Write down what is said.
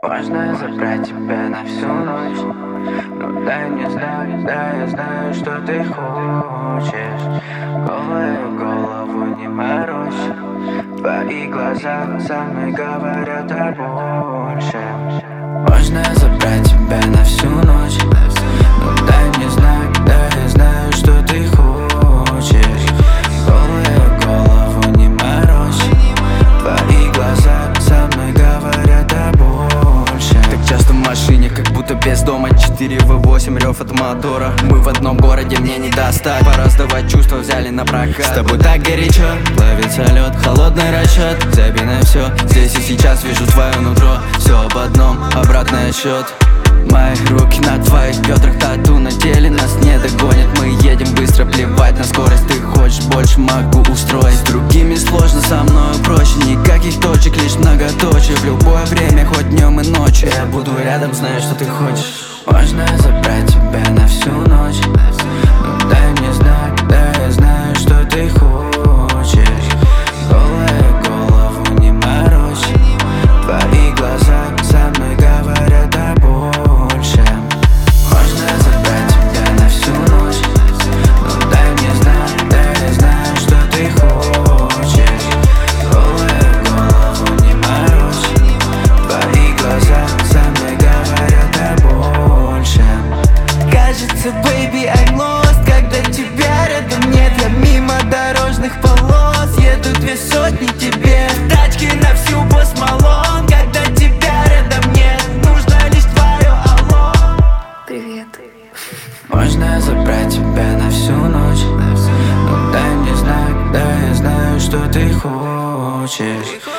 Можно забрать тебя на всю ночь. Ну дай мне знак, да я знаю, что ты хочешь. Голую голову не морочь. Твои глаза со мной говорят о большем. Можно забрать тебя на всю ночь. Ну дай мне знак, да я знаю, что ты хочешь. Голую голову не морочь. Твои глаза со мной говорят о большем. Так часто в машине, как будто без дома. 4v8, рев от мотора. Мы в одном городе, мне не достать. Пора сдавать чувства, взяли на прокат. С тобой так горячо, плавится лед. Холодный расчет, забей на все. Здесь и сейчас вижу твое нутро. Все об одном, обратный отсчет. Мои руки на твоих бедрах, тату на теле нас не догонят. Мы едем быстро, плевать на скорость. Ты хочешь больше, могу устроить. С другими сложно, со мною проще. Никаких точек, лишь многоточие. В любое время, хоть днем и ночью. Я буду рядом, знаю, что ты хочешь. Можно забрать тебя на всю ночь. Ну дай мне знак, да я знаю, что ты хочешь. Голую голову не морочь. Твои глаза со мной говорят о большем. Можно забрать тебя на всю ночь. Ну дай мне знак, да я знаю, что ты хочешь. Голую голову не морочь. Твои глаза со мной говорят о большем. Кажется, baby, I'm lost, когда тебя рядом нет. Я мимо дорожных полос еду 200 тебе. Тачки на всю Post Malone, когда тебя рядом нет. Нужно лишь твое алло. Привет. Можно забрать тебя на всю ночь. Ну дай мне знак, да я знаю, что ты хочешь.